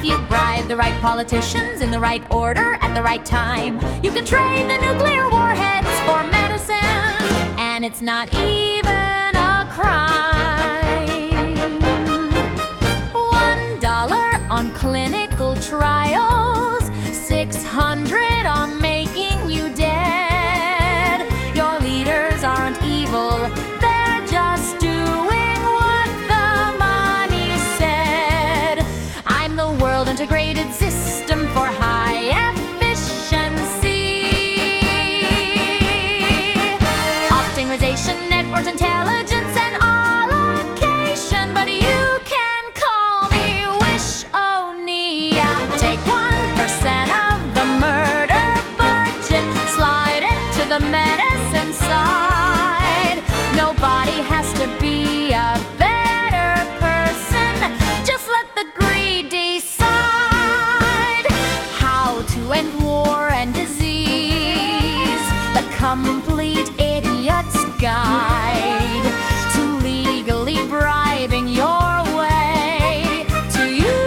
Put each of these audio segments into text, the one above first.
If you bribe the right politicians in the right order at the right time, you can trade the nuclear warheads for medicine, and it's not even a crime. $1 on clinical trials, $600 on making you dead. Your leaders aren't evil, they're just doing what the money said. I'm the world integrated system for high efficiency. Optimization, networks, intelligence, and allocation. But you can call me Wish-O-Nia. Take 1% of the murder budget, slide it to the medicine side. Nobody has to be a better person. Just let the greed decide how to end war and disease. The complete idiot's guide to legally bribing your way to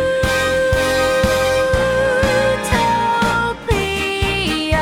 utopia.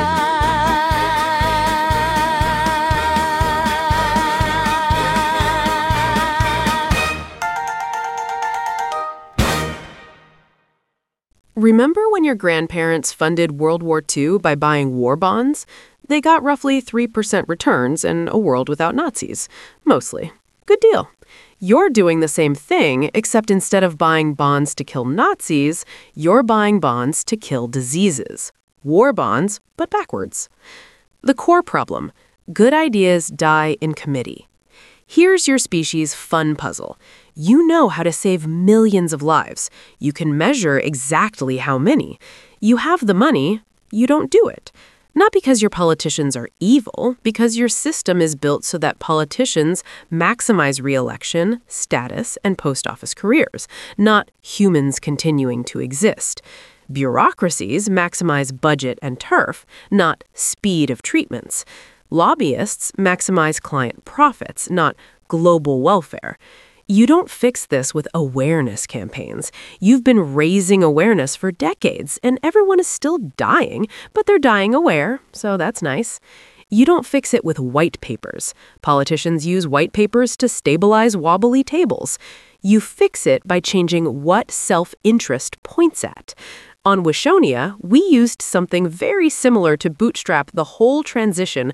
Remember when your grandparents funded World War II by buying war bonds? They got roughly 3% returns and a world without Nazis. Mostly. Good deal. You're doing the same thing, except instead of buying bonds to kill Nazis, you're buying bonds to kill diseases. War bonds, but backwards. The core problem: good ideas die in committee. Here's your species' fun puzzle. You know how to save millions of lives. You can measure exactly how many. You have the money, you don't do it. Not because your politicians are evil, because your system is built so that politicians maximize re-election, status, and post office careers, not humans continuing to exist. Bureaucracies maximize budget and turf, not speed of treatments. Lobbyists maximize client profits, not global welfare. You don't fix this with awareness campaigns. You've been raising awareness for decades, and everyone is still dying, but they're dying aware, so that's nice. You don't fix it with white papers. Politicians use white papers to stabilize wobbly tables. You fix it by changing what self-interest points at. On Wish-O-Nia, we used something very similar to bootstrap the whole transition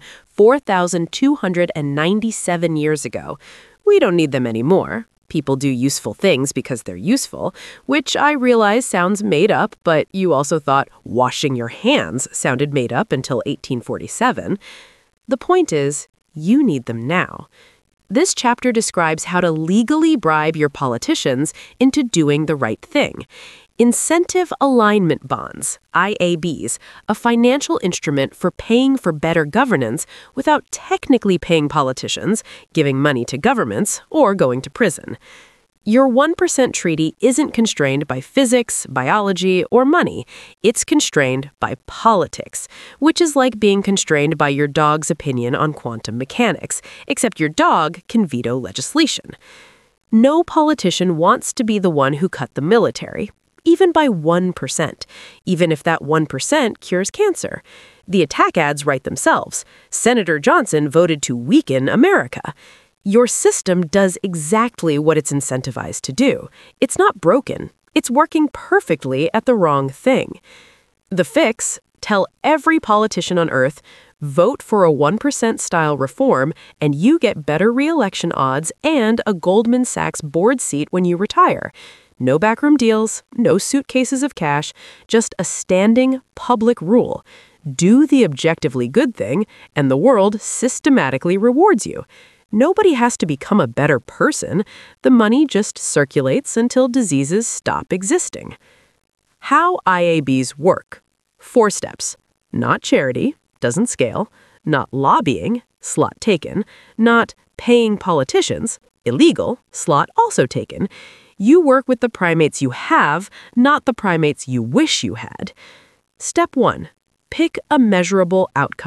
4,297 years ago. We don't need them anymore. People do useful things because they're useful, which I realize sounds made up, but you also thought washing your hands sounded made up until 1847. The point is, you need them now. This chapter describes how to legally bribe your politicians into doing the right thing. Incentive Alignment Bonds, IABs, a financial instrument for paying for better governance without technically paying politicians, giving money to governments, or going to prison. Your 1% treaty isn't constrained by physics, biology, or money. It's constrained by politics, which is like being constrained by your dog's opinion on quantum mechanics, except your dog can veto legislation. No politician wants to be the one who cut the military, even by 1%, even if that 1% cures cancer. The attack ads write themselves. Senator Johnson voted to weaken America. Your system does exactly what it's incentivized to do. It's not broken. It's working perfectly at the wrong thing. The fix: tell every politician on earth, vote for a 1% style reform, and you get better re-election odds and a Goldman Sachs board seat when you retire. No backroom deals, no suitcases of cash, just a standing public rule. Do the objectively good thing, and the world systematically rewards you. Nobody has to become a better person. The money just circulates until diseases stop existing. How IABs work. 4 steps. Not charity, doesn't scale. Not lobbying, slot taken. Not paying politicians, illegal, slot also taken. You work with the primates you have, not the primates you wish you had. Step 1. Pick a measurable outcome.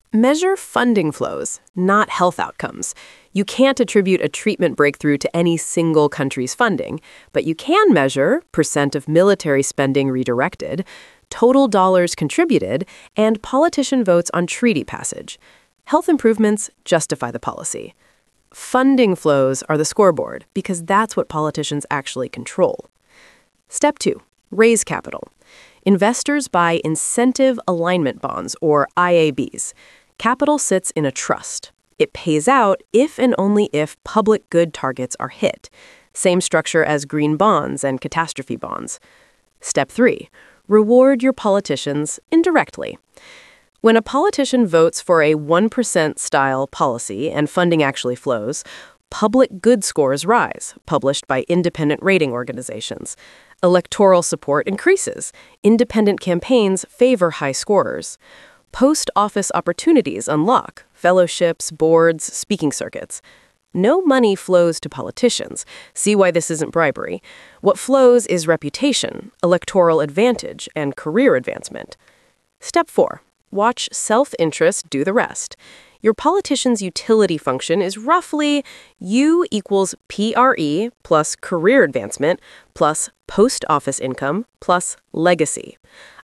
Measure funding flows, not health outcomes. You can't attribute a treatment breakthrough to any single country's funding, but you can measure percent of military spending redirected, total dollars contributed, and politician votes on treaty passage. Health improvements justify the policy. Funding flows are the scoreboard because that's what politicians actually control. Step 2. Raise capital. Investors buy incentive alignment bonds, or IABs. Capital sits in a trust. It pays out if and only if public good targets are hit. Same structure as green bonds and catastrophe bonds. Step 3. Reward your politicians indirectly. When a politician votes for a 1% style policy and funding actually flows, public good scores rise, published by independent rating organizations. Electoral support increases. Independent campaigns favor high scorers. Post-office opportunities unlock fellowships, boards, speaking circuits. No money flows to politicians. See why this isn't bribery. What flows is reputation, electoral advantage, and career advancement. Step 4. Watch self-interest do the rest. Your politician's utility function is roughly U equals PRE plus career advancement plus post-office income plus legacy.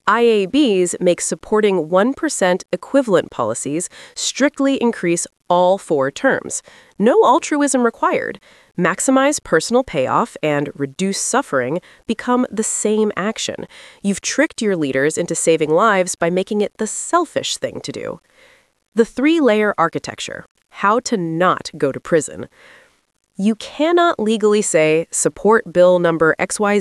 IABs make supporting 1% equivalent policies strictly increase all 4 terms. No altruism required. Maximize personal payoff and reduce suffering become the same action. You've tricked your leaders into saving lives by making it the selfish thing to do. The 3-layer architecture. How to not go to prison. You cannot legally say, support bill number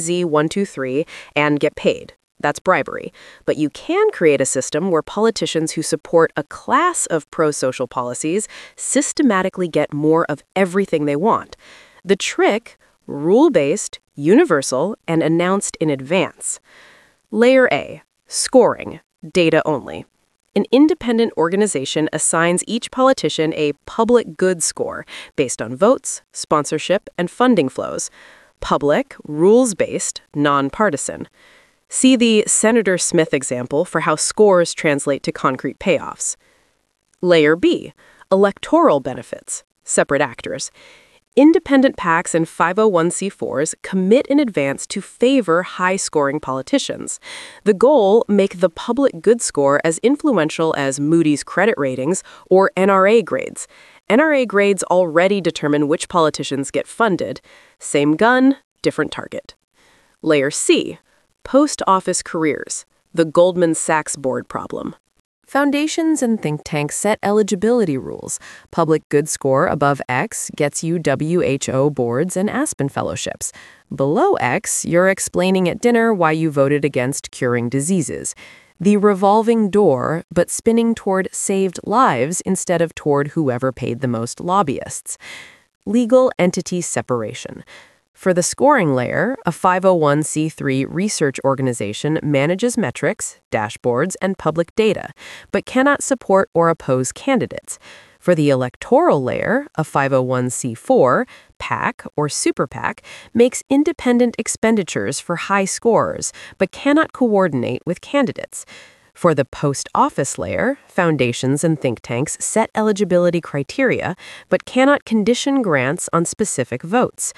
XYZ123 and get paid. That's bribery. But you can create a system where politicians who support a class of pro-social policies systematically get more of everything they want. The trick, rule-based, universal, and announced in advance. Layer A, scoring, data only. An independent organization assigns each politician a public good score based on votes, sponsorship, and funding flows. Public, rules-based, nonpartisan. See the Senator Smith example for how scores translate to concrete payoffs. Layer B, electoral benefits, separate actors. Independent PACs and 501c4s commit in advance to favor high-scoring politicians. The goal, make the public good score as influential as Moody's credit ratings or NRA grades. NRA grades already determine which politicians get funded. Same gun, different target. Layer C, post-office careers, the Goldman Sachs board problem. Foundations and think tanks set eligibility rules. Public good score above X gets you WHO boards and Aspen fellowships. Below X, you're explaining at dinner why you voted against curing diseases. The revolving door, but spinning toward saved lives instead of toward whoever paid the most lobbyists. Legal entity separation. For the scoring layer, a 501c3 research organization manages metrics, dashboards, and public data, but cannot support or oppose candidates. For the electoral layer, a 501c4, PAC, or super PAC makes independent expenditures for high scorers, but cannot coordinate with candidates. For the post-office layer, foundations and think tanks set eligibility criteria, but cannot condition grants on specific votes.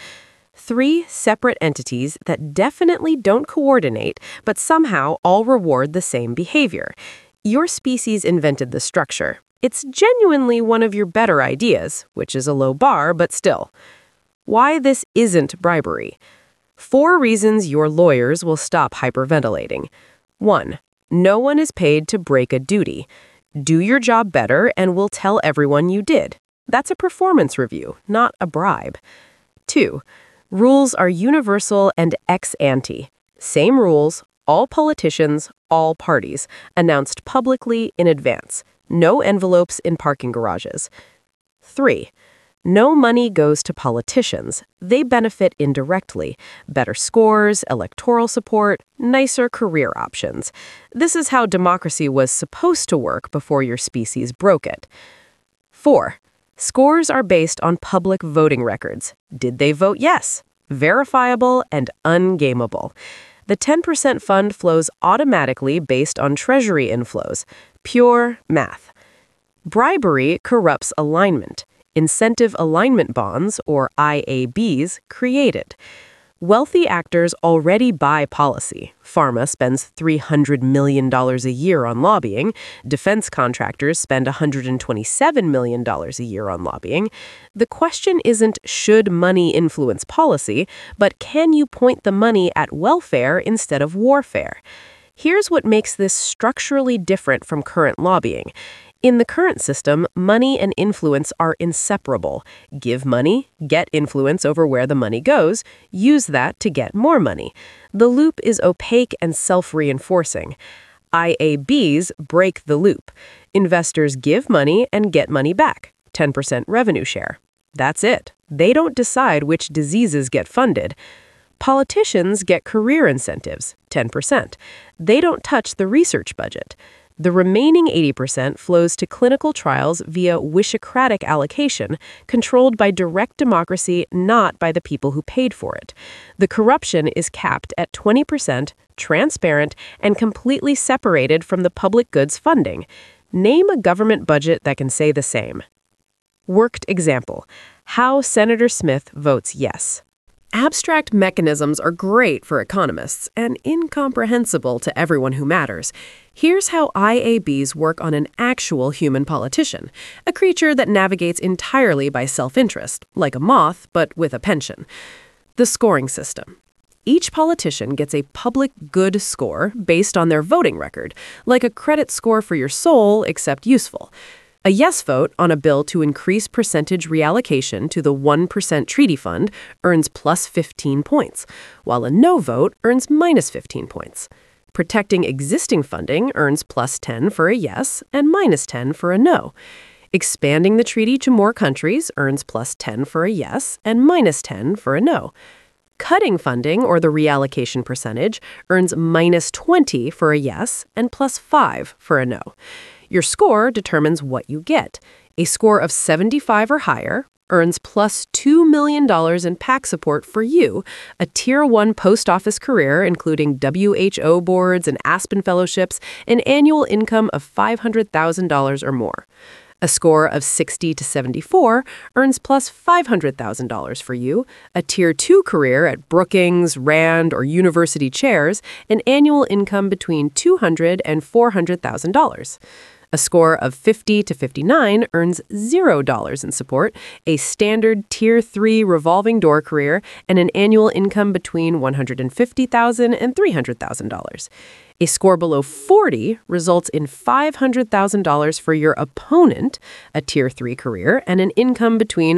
3 separate entities that definitely don't coordinate, but somehow all reward the same behavior. Your species invented the structure. It's genuinely one of your better ideas, which is a low bar, but still. Why this isn't bribery. 4 reasons your lawyers will stop hyperventilating. 1. No one is paid to break a duty. Do your job better and we'll tell everyone you did. That's a performance review, not a bribe. 2. Rules are universal and ex ante. Same rules, all politicians, all parties, announced publicly in advance. No envelopes in parking garages. 3. No money goes to politicians. They benefit indirectly. Better scores, electoral support, nicer career options. This is how democracy was supposed to work before your species broke it. 4. Scores are based on public voting records. Did they vote yes? Verifiable and ungameable. The 10% fund flows automatically based on Treasury inflows. Pure math. Bribery corrupts alignment. Incentive alignment bonds, or IABs, created. Wealthy actors already buy policy. Pharma spends $300 million a year on lobbying. Defense contractors spend $127 million a year on lobbying. The question isn't should money influence policy, but can you point the money at welfare instead of warfare? Here's what makes this structurally different from current lobbying. In the current system, money and influence are inseparable. Give money, get influence over where the money goes, use that to get more money. The loop is opaque and self-reinforcing. IABs break the loop. Investors give money and get money back, 10% revenue share. That's it. They don't decide which diseases get funded. Politicians get career incentives, 10%. They don't touch the research budget. The remaining 80% flows to clinical trials via Wisocratic allocation, controlled by direct democracy, not by the people who paid for it. The corruption is capped at 20%, transparent, and completely separated from the public goods funding. Name a government budget that can say the same. Worked example: how Senator Smith votes yes. Abstract mechanisms are great for economists and incomprehensible to everyone who matters. Here's how IABs work on an actual human politician, a creature that navigates entirely by self-interest, like a moth, but with a pension. The scoring system. Each politician gets a public good score based on their voting record, like a credit score for your soul, except useful. A yes vote on a bill to increase percentage reallocation to the 1% treaty fund earns plus 15 points, while a no vote earns minus 15 points. Protecting existing funding earns plus 10 for a yes and minus 10 for a no. Expanding the treaty to more countries earns plus 10 for a yes and minus 10 for a no. Cutting funding, or the reallocation percentage, earns minus 20 for a yes and plus 5 for a no. Your score determines what you get. A score of 75 or higher earns plus $2 million in PAC support for you, a Tier 1 post office career including WHO boards and Aspen fellowships, an annual income of $500,000 or more. A score of 60 to 74 earns plus $500,000 for you, a Tier 2 career at Brookings, Rand, or university chairs, an annual income between $200,000 and $400,000. A score of 50 to 59 earns $0 in support, a standard Tier 3 revolving door career, and an annual income between $150,000 and $300,000. A score below 40 results in $500,000 for your opponent, a Tier 3 career, and an income between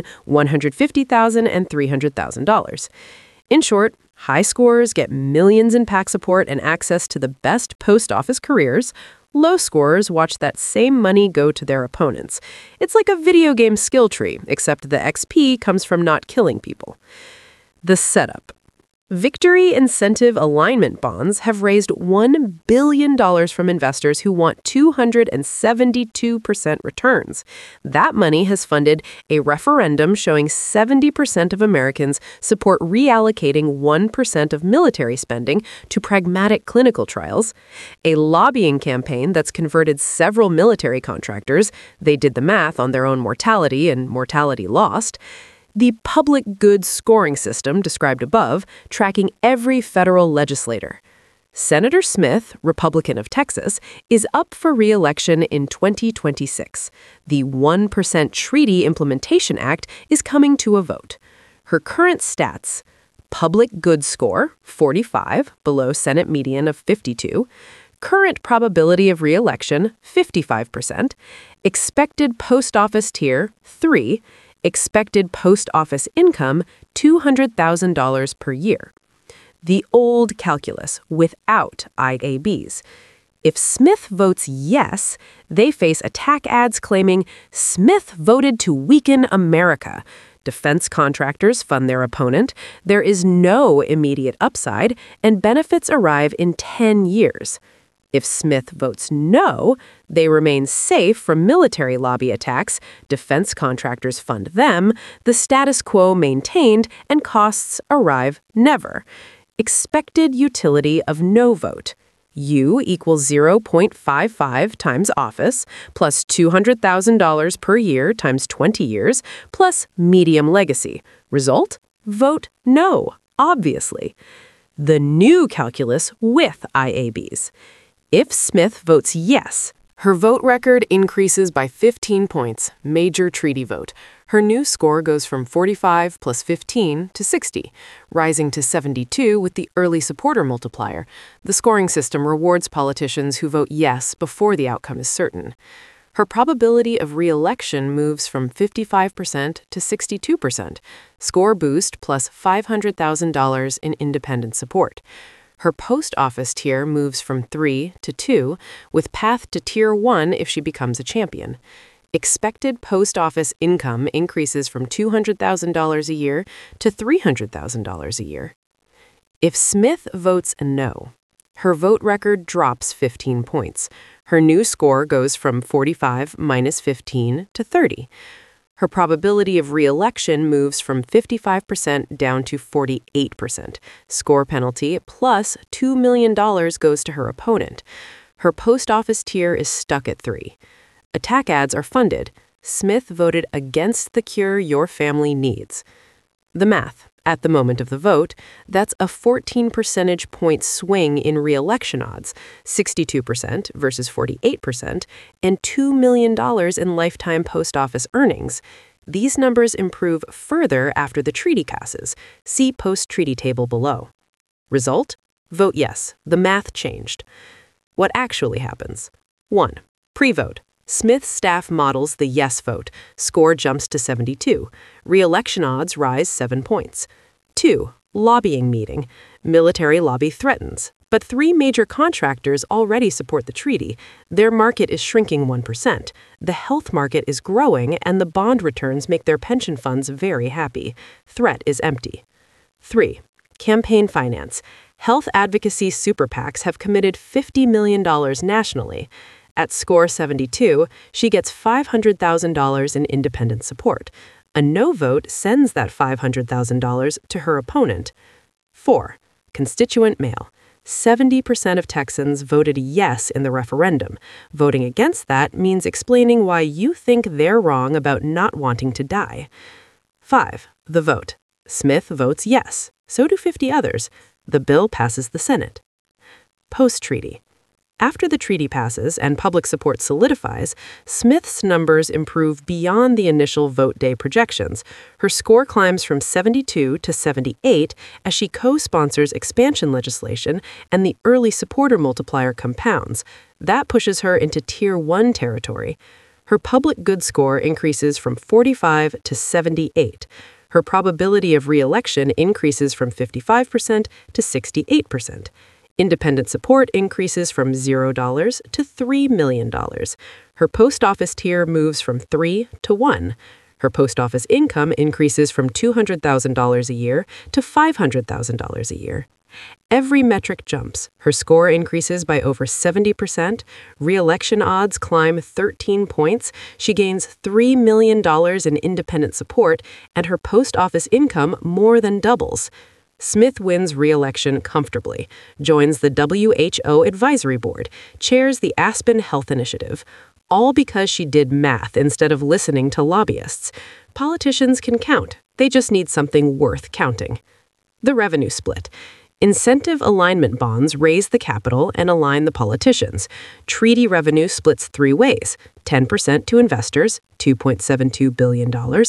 $150,000 and $300,000. In short, high scores get millions in PAC support and access to the best post office careers. Low scorers watch that same money go to their opponents. It's like a video game skill tree, except the XP comes from not killing people. The setup. Victory incentive alignment bonds have raised $1 billion from investors who want 272% returns. That money has funded a referendum showing 70% of Americans support reallocating 1% of military spending to pragmatic clinical trials, a lobbying campaign that's converted several military contractors. They did the math on their own mortality and mortality lost. The public goods scoring system described above, tracking every federal legislator. Senator Smith, Republican of Texas, is up for re-election in 2026. The 1% Treaty Implementation Act is coming to a vote. Her current stats: public goods score, 45, below Senate median of 52. Current probability of re-election, 55%. Expected post office tier, 3. Expected post office income, $200,000 per year. The old calculus without IABs. If Smith votes yes, they face attack ads claiming Smith voted to weaken America. Defense contractors fund their opponent. There is no immediate upside, and benefits arrive in 10 years. If Smith votes no, they remain safe from military lobby attacks, defense contractors fund them, the status quo maintained, and costs arrive never. Expected utility of no vote. U equals 0.55 times office, plus $200,000 per year times 20 years, plus medium legacy. Result? Vote no, obviously. The new calculus with IABs. If Smith votes yes, her vote record increases by 15 points, major treaty vote. Her new score goes from 45 plus 15 to 60, rising to 72 with the early supporter multiplier. The scoring system rewards politicians who vote yes before the outcome is certain. Her probability of re-election moves from 55% to 62%, score boost plus $500,000 in independent support. Her post office tier moves from 3 to 2, with path to tier 1 if she becomes a champion. Expected post office income increases from $200,000 a year to $300,000 a year. If Smith votes no, her vote record drops 15 points. Her new score goes from 45 minus 15 to 30. Her probability of re-election moves from 55% down to 48%. Score penalty plus $2 million goes to her opponent. Her post office tier is stuck at 3. Attack ads are funded. Smith voted against the cure your family needs. The math. At the moment of the vote, that's a 14 percentage point swing in re-election odds, 62% versus 48%, and $2 million in lifetime post office earnings. These numbers improve further after the treaty passes. See post-treaty table below. Result? Vote yes. The math changed. What actually happens? 1. Pre-vote. Smith's staff models the yes vote. Score jumps to 72. Re-election odds rise 7 points. 2. Lobbying meeting. Military lobby threatens. But 3 major contractors already support the treaty. Their market is shrinking 1%. The health market is growing, and the bond returns make their pension funds very happy. Threat is empty. 3. Campaign finance. Health advocacy super PACs have committed $50 million nationally. At score 72, she gets $500,000 in independent support. A no vote sends that $500,000 to her opponent. 4. Constituent mail. 70% of Texans voted yes in the referendum. Voting against that means explaining why you think they're wrong about not wanting to die. 5. The vote. Smith votes yes. So do 50 others. The bill passes the Senate. Post-treaty. After the treaty passes and public support solidifies, Smith's numbers improve beyond the initial vote day projections. Her score climbs from 72 to 78 as she co-sponsors expansion legislation and the early supporter multiplier compounds. That pushes her into Tier 1 territory. Her public good score increases from 45 to 78. Her probability of re-election increases from 55% to 68%. Independent support increases from $0 to $3 million. Her post office tier moves from 3 to 1. Her post office income increases from $200,000 a year to $500,000 a year. Every metric jumps. Her score increases by over 70%. Re-election odds climb 13 points. She gains $3 million in independent support, and her post office income more than doubles. Smith wins re-election comfortably, joins the WHO Advisory Board, chairs the Aspen Health Initiative, all because she did math instead of listening to lobbyists. Politicians can count. They just need something worth counting. The revenue split. Incentive alignment bonds raise the capital and align the politicians. Treaty revenue splits 3 ways: 10% to investors, $2.72 billion,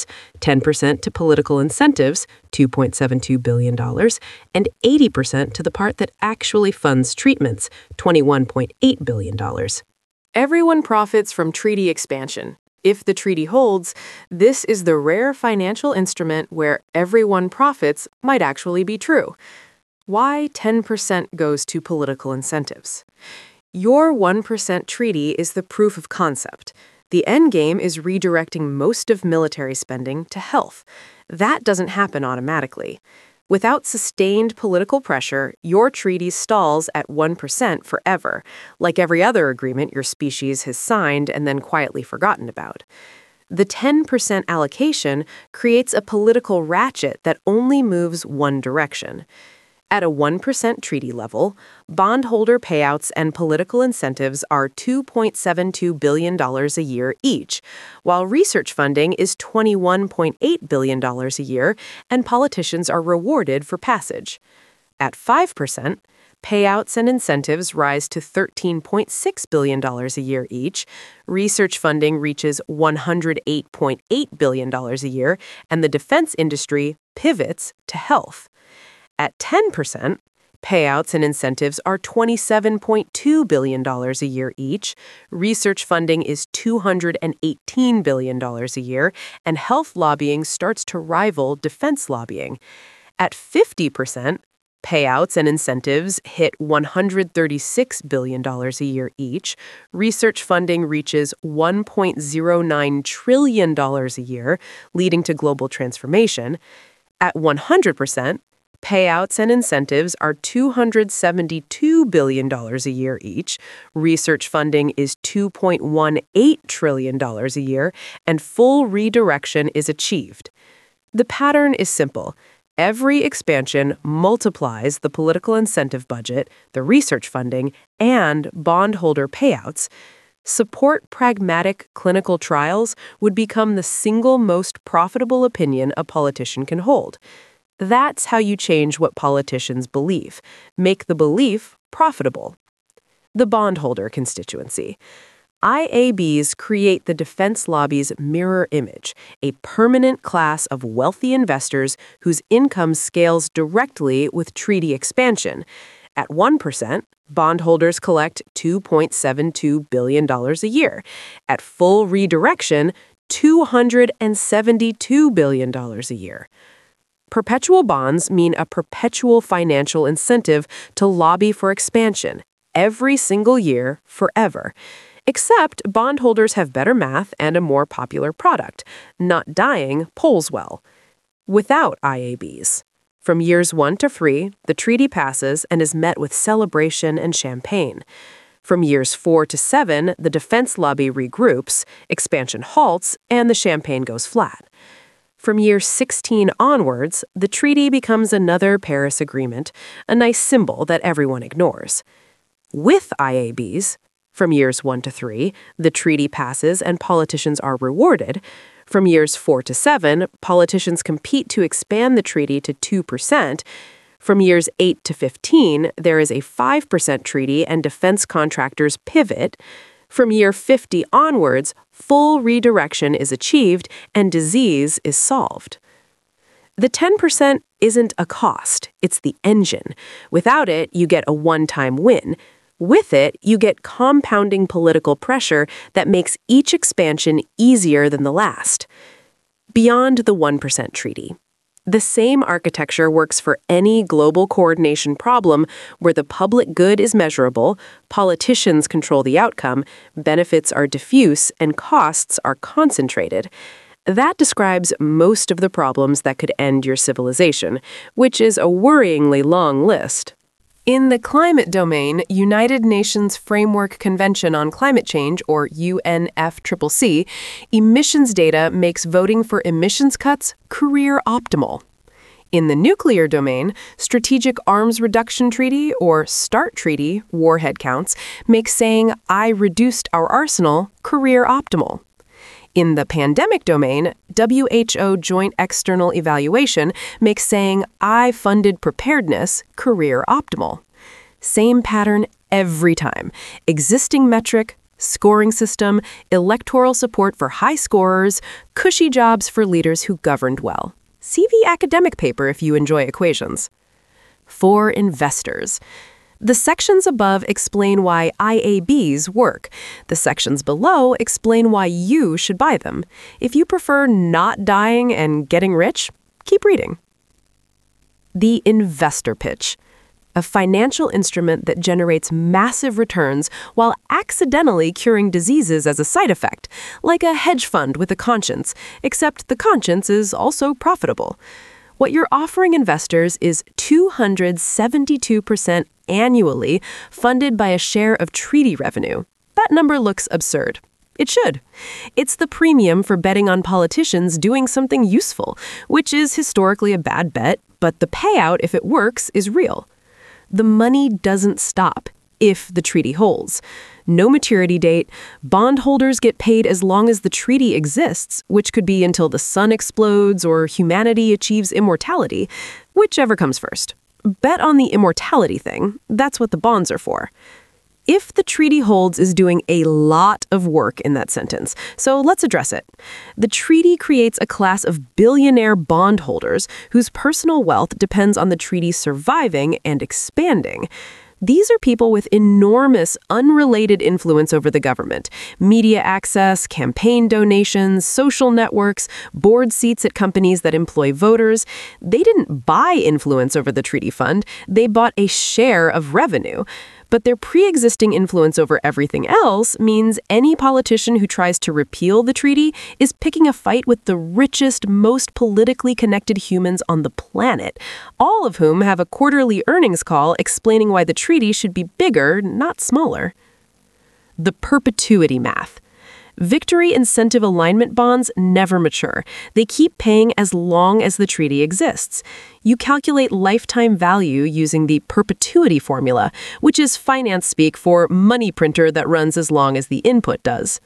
10% to political incentives, $2.72 billion, and 80% to the part that actually funds treatments, $21.8 billion. Everyone profits from treaty expansion. If the treaty holds, this is the rare financial instrument where everyone profits might actually be true. Why 10% goes to political incentives? Your 1% treaty is the proof of concept. The end game is redirecting most of military spending to health. That doesn't happen automatically. Without sustained political pressure, your treaty stalls at 1% forever, like every other agreement your species has signed and then quietly forgotten about. The 10% allocation creates a political ratchet that only moves one direction. At a 1% treaty level, bondholder payouts and political incentives are $2.72 billion a year each, while research funding is $21.8 billion a year, and politicians are rewarded for passage. At 5%, payouts and incentives rise to $13.6 billion a year each, research funding reaches $108.8 billion a year, and the defense industry pivots to health. At 10%, payouts and incentives are $27.2 billion a year each, research funding is $218 billion a year, and health lobbying starts to rival defense lobbying. At 50%, payouts and incentives hit $136 billion a year each, research funding reaches $1.09 trillion a year, leading to global transformation. At 100%, payouts and incentives are $272 billion a year each, research funding is $2.18 trillion a year, and full redirection is achieved. The pattern is simple. Every expansion multiplies the political incentive budget, the research funding, and bondholder payouts. Support pragmatic clinical trials would become the single most profitable opinion a politician can hold. That's how you change what politicians believe. Make the belief profitable. The bondholder constituency. IABs create the defense lobby's mirror image, a permanent class of wealthy investors whose income scales directly with treaty expansion. At 1%, bondholders collect $2.72 billion a year. At full redirection, $272 billion a year. Perpetual bonds mean a perpetual financial incentive to lobby for expansion, every single year, forever. Except bondholders have better math and a more popular product. Not dying polls well. Without IABs. From years 1 to 3, the treaty passes and is met with celebration and champagne. From years 4 to 7, the defense lobby regroups, expansion halts, and the champagne goes flat. From year 16 onwards, the treaty becomes another Paris Agreement, a nice symbol that everyone ignores. With IABs, from years 1 to 3, the treaty passes and politicians are rewarded. From years 4 to 7, politicians compete to expand the treaty to 2%. From years 8 to 15, there is a 5% treaty and defense contractors pivot. From year 50 onwards, full redirection is achieved and disease is solved. The 10% isn't a cost, it's the engine. Without it, you get a one-time win. With it, you get compounding political pressure that makes each expansion easier than the last. Beyond the 1% treaty. The same architecture works for any global coordination problem where the public good is measurable, politicians control the outcome, benefits are diffuse, and costs are concentrated. That describes most of the problems that could end your civilization, which is a worryingly long list. In the climate domain, United Nations Framework Convention on Climate Change, or UNFCCC, emissions data makes voting for emissions cuts career optimal. In the nuclear domain, Strategic Arms Reduction Treaty, or START Treaty, warhead counts, makes saying, "I reduced our arsenal," career optimal. In the pandemic domain, WHO Joint External Evaluation makes saying, "I funded preparedness," career optimal. Same pattern every time. Existing metric, scoring system, electoral support for high scorers, cushy jobs for leaders who governed well. See the academic paper if you enjoy equations. For investors. The sections above explain why IABs work. The sections below explain why you should buy them. If you prefer not dying and getting rich, keep reading. The investor pitch. A financial instrument that generates massive returns while accidentally curing diseases as a side effect, like a hedge fund with a conscience, except the conscience is also profitable. What you're offering investors is 272% annually funded by a share of treaty revenue. That number looks absurd. It should. It's the premium for betting on politicians doing something useful, which is historically a bad bet, but the payout, if it works, is real. The money doesn't stop if the treaty holds. No maturity date. Bondholders get paid as long as the treaty exists, which could be until the sun explodes or humanity achieves immortality, whichever comes first. Bet on the immortality thing. That's what the bonds are for. If the treaty holds is doing a lot of work in that sentence, so let's address it. The treaty creates a class of billionaire bondholders whose personal wealth depends on the treaty surviving and expanding. These are people with enormous, unrelated influence over the government. Media access, campaign donations, social networks, board seats at companies that employ voters. They didn't buy influence over the treaty fund. They bought a share of revenue. But their pre-existing influence over everything else means any politician who tries to repeal the treaty is picking a fight with the richest, most politically connected humans on the planet, all of whom have a quarterly earnings call explaining why the treaty should be bigger, not smaller. The perpetuity math. Victory incentive alignment bonds never mature. They keep paying as long as the treaty exists. You calculate lifetime value using the perpetuity formula, which is finance speak for money printer that runs as long as the input does.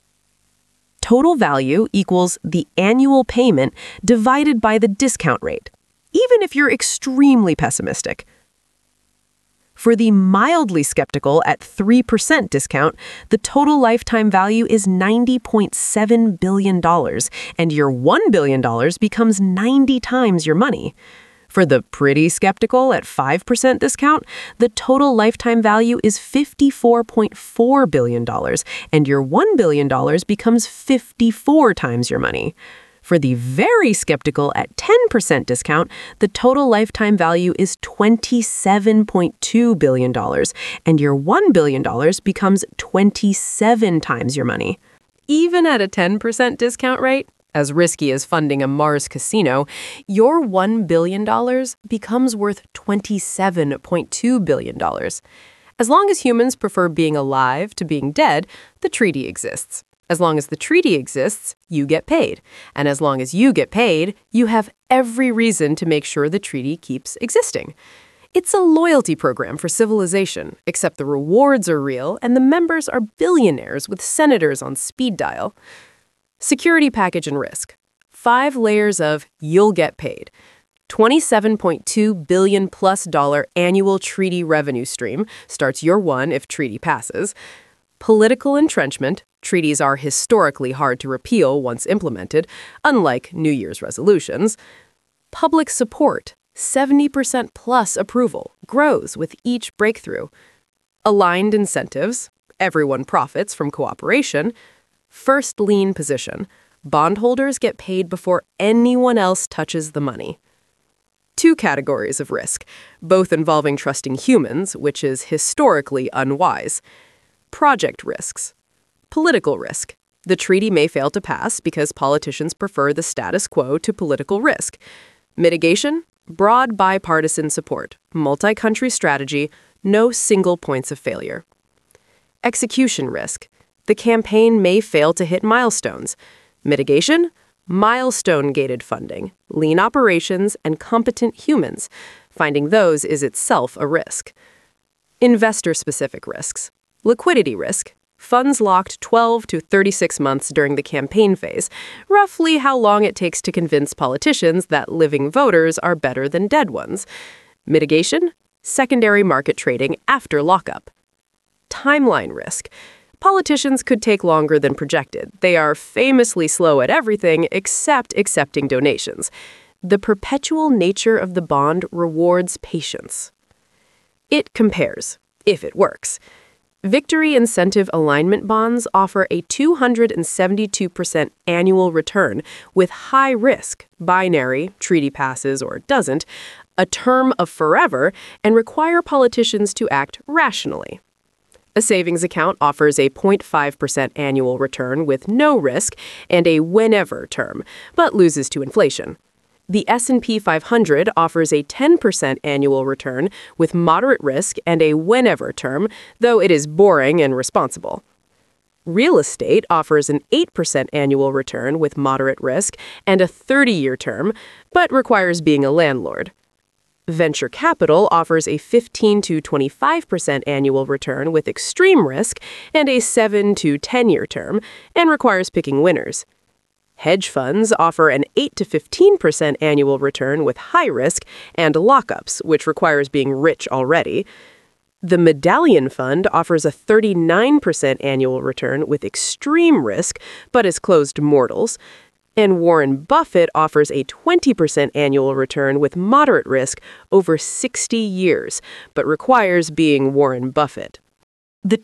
Total value equals the annual payment divided by the discount rate, even if you're extremely pessimistic. For the mildly skeptical at 3% discount, the total lifetime value is $90.7 billion, and your $1 billion becomes 90 times your money. For the pretty skeptical at 5% discount, the total lifetime value is $54.4 billion, and your $1 billion becomes 54 times your money. For the very skeptical at 10% discount, the total lifetime value is $27.2 billion, and your $1 billion becomes 27 times your money. Even at a 10% discount rate, as risky as funding a Mars casino, your $1 billion becomes worth $27.2 billion. As long as humans prefer being alive to being dead, the treaty exists. As long as the treaty exists, you get paid. And as long as you get paid, you have every reason to make sure the treaty keeps existing. It's a loyalty program for civilization, except the rewards are real and the members are billionaires with senators on speed dial. Security package and risk. 5 layers of you'll get paid. $27.2 billion plus annual treaty revenue stream starts year 1 if treaty passes. Political entrenchment. Treaties are historically hard to repeal once implemented, unlike New Year's resolutions. Public support, 70% plus approval, grows with each breakthrough. Aligned incentives, everyone profits from cooperation. First lien position, bondholders get paid before anyone else touches the money. 2 categories of risk, both involving trusting humans, which is historically unwise. Project risks. Political risk. The treaty may fail to pass because politicians prefer the status quo to political risk. Mitigation. Broad bipartisan support. Multi-country strategy. No single points of failure. Execution risk. The campaign may fail to hit milestones. Mitigation. Milestone-gated funding. Lean operations and competent humans. Finding those is itself a risk. Investor-specific risks. Liquidity risk. Funds locked 12 to 36 months during the campaign phase, roughly how long it takes to convince politicians that living voters are better than dead ones. Mitigation. Secondary market trading after lockup. Timeline risk. Politicians could take longer than projected. They are famously slow at everything except accepting donations. The perpetual nature of the bond rewards patience. It compares, if it works. Victory incentive alignment bonds offer a 272% annual return with high risk, binary, treaty passes or doesn't, a term of forever, and require politicians to act rationally. A savings account offers a 0.5% annual return with no risk and a whenever term, but loses to inflation. The S&P 500 offers a 10% annual return with moderate risk and a whenever term, though it is boring and responsible. Real estate offers an 8% annual return with moderate risk and a 30-year term, but requires being a landlord. Venture capital offers a 15 to 25% annual return with extreme risk and a 7 to 10-year term, and requires picking winners. Hedge funds offer an 8 to 15% annual return with high risk and lockups, which requires being rich already. The Medallion Fund offers a 39% annual return with extreme risk, but is closed to mortals. And Warren Buffett offers a 20% annual return with moderate risk over 60 years, but requires being Warren Buffett. The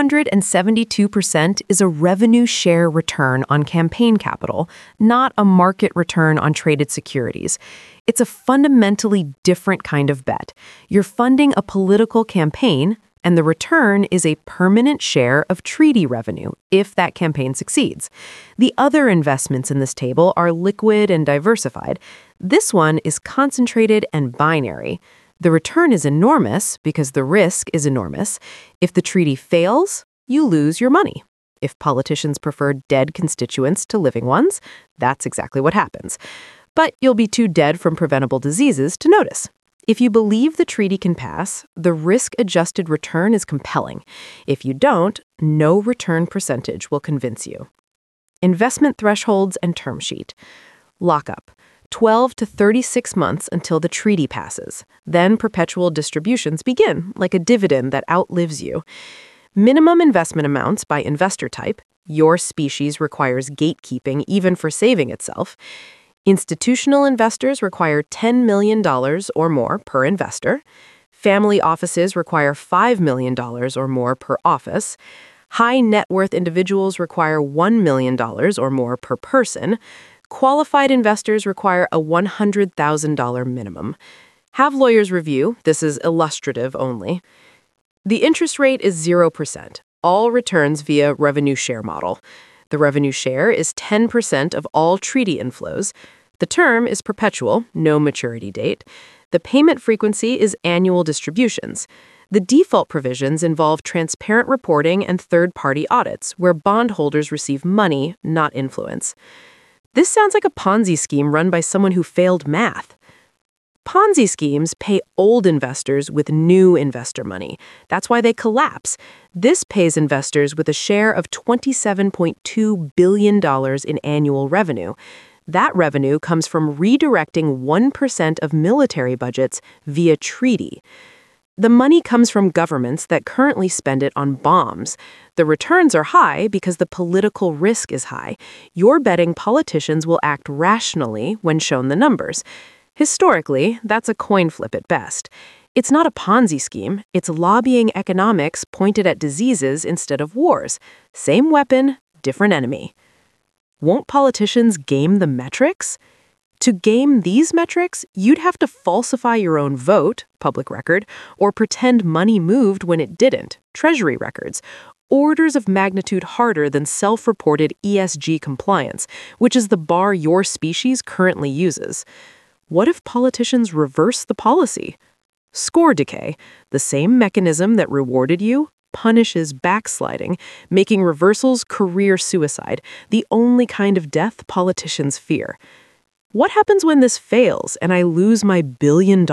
272% is a revenue share return on campaign capital, not a market return on traded securities. It's a fundamentally different kind of bet. You're funding a political campaign, and the return is a permanent share of treaty revenue if that campaign succeeds. The other investments in this table are liquid and diversified. This one is concentrated and binary. The return is enormous because the risk is enormous. If the treaty fails, you lose your money. If politicians prefer dead constituents to living ones, that's exactly what happens. But you'll be too dead from preventable diseases to notice. If you believe the treaty can pass, the risk-adjusted return is compelling. If you don't, no return percentage will convince you. Investment thresholds and term sheet. Lockup. 12 to 36 months until the treaty passes. Then perpetual distributions begin, like a dividend that outlives you. Minimum investment amounts by investor type. Your species requires gatekeeping even for saving itself. Institutional investors require $10 million or more per investor. Family offices require $5 million or more per office. High net worth individuals require $1 million or more per person. Qualified investors require a $100,000 minimum. Have lawyers review. This is illustrative only. The interest rate is 0%. All returns via revenue share model. The revenue share is 10% of all treaty inflows. The term is perpetual, no maturity date. The payment frequency is annual distributions. The default provisions involve transparent reporting and third-party audits, where bondholders receive money, not influence. This sounds like a Ponzi scheme run by someone who failed math. Ponzi schemes pay old investors with new investor money. That's why they collapse. This pays investors with a share of $27.2 billion in annual revenue. That revenue comes from redirecting 1% of military budgets via treaty. The money comes from governments that currently spend it on bombs. The returns are high because the political risk is high. You're betting politicians will act rationally when shown the numbers. Historically, that's a coin flip at best. It's not a Ponzi scheme. It's lobbying economics pointed at diseases instead of wars. Same weapon, different enemy. Won't politicians game the metrics? To game these metrics, you'd have to falsify your own vote, public record, or pretend money moved when it didn't, treasury records, orders of magnitude harder than self-reported ESG compliance, which is the bar your species currently uses. What if politicians reverse the policy? Score decay, the same mechanism that rewarded you, punishes backsliding, making reversals career suicide, the only kind of death politicians fear. What happens when this fails and I lose my $1 billion?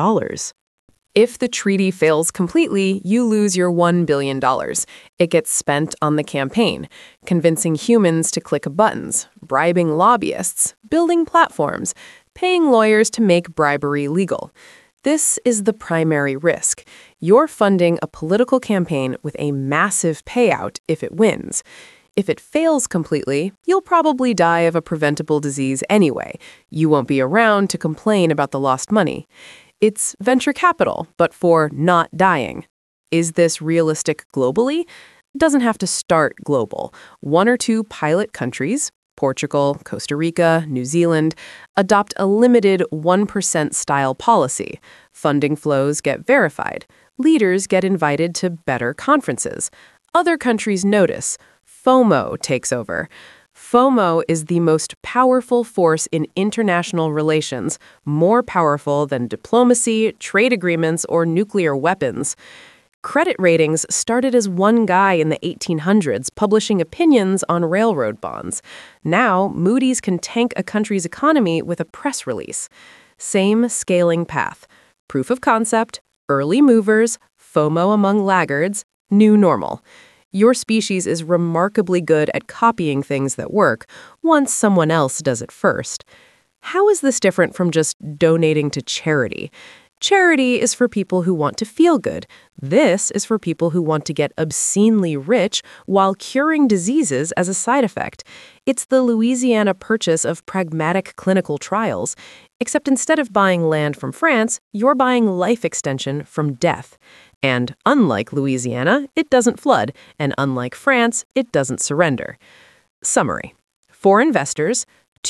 If the treaty fails completely, you lose your $1 billion. It gets spent on the campaign, convincing humans to click buttons, bribing lobbyists, building platforms, paying lawyers to make bribery legal. This is the primary risk. You're funding a political campaign with a massive payout if it wins. If it fails completely, you'll probably die of a preventable disease anyway. You won't be around to complain about the lost money. It's venture capital, but for not dying. Is this realistic globally? It doesn't have to start global. 1 or 2 pilot countries, Portugal, Costa Rica, New Zealand, adopt a limited 1% style policy. Funding flows get verified. Leaders get invited to better conferences. Other countries notice. FOMO takes over. FOMO is the most powerful force in international relations, more powerful than diplomacy, trade agreements, or nuclear weapons. Credit ratings started as one guy in the 1800s publishing opinions on railroad bonds. Now, Moody's can tank a country's economy with a press release. Same scaling path. Proof of concept, early movers, FOMO among laggards, new normal. Your species is remarkably good at copying things that work once someone else does it first. How is this different from just donating to charity? Charity is for people who want to feel good. This is for people who want to get obscenely rich while curing diseases as a side effect. It's the Louisiana Purchase of pragmatic clinical trials, except instead of buying land from France, you're buying life extension from death. And unlike Louisiana, it doesn't flood, and unlike France, it doesn't surrender. Summary. For investors,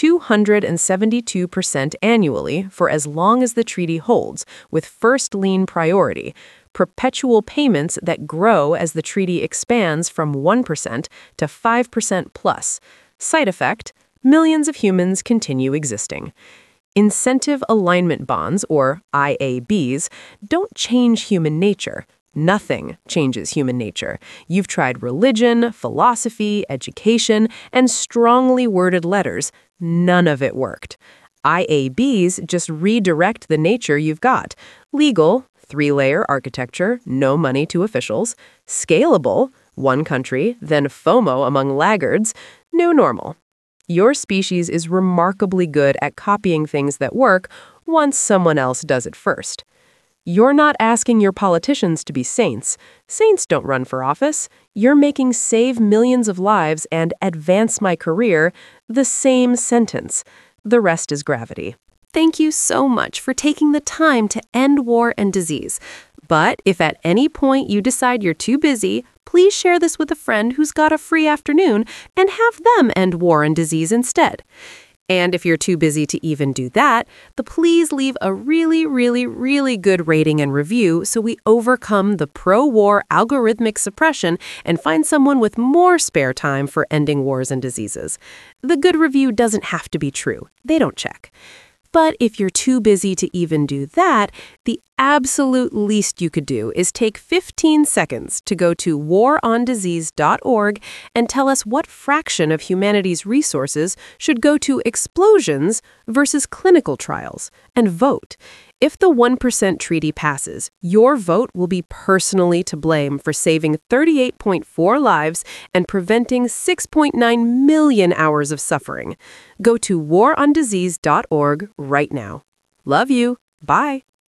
272% annually for as long as the treaty holds, with first lien priority, perpetual payments that grow as the treaty expands from 1% to 5% plus. Side effect, millions of humans continue existing. Incentive alignment bonds, or IABs, don't change human nature. Nothing changes human nature. You've tried religion, philosophy, education, and strongly worded letters. None of it worked. IABs just redirect the nature you've got. Legal, 3-layer architecture, no money to officials. Scalable, one country, then FOMO among laggards, new normal. Your species is remarkably good at copying things that work once someone else does it first. You're not asking your politicians to be saints. Saints don't run for office. You're making save millions of lives and advance my career the same sentence. The rest is gravity. Thank you so much for taking the time to end war and disease. But if at any point you decide you're too busy, please share this with a friend who's got a free afternoon and have them end war and disease instead. And if you're too busy to even do that, please leave a really good rating and review so we overcome the pro-war algorithmic suppression and find someone with more spare time for ending wars and diseases. The good review doesn't have to be true. They don't check. But if you're too busy to even do that, the absolute least you could do is take 15 seconds to go to warondisease.org and tell us what fraction of humanity's resources should go to explosions versus clinical trials, and vote. If the 1% treaty passes, your vote will be personally to blame for saving 38.4 lives and preventing 6.9 million hours of suffering. Go to warondisease.org right now. Love you. Bye.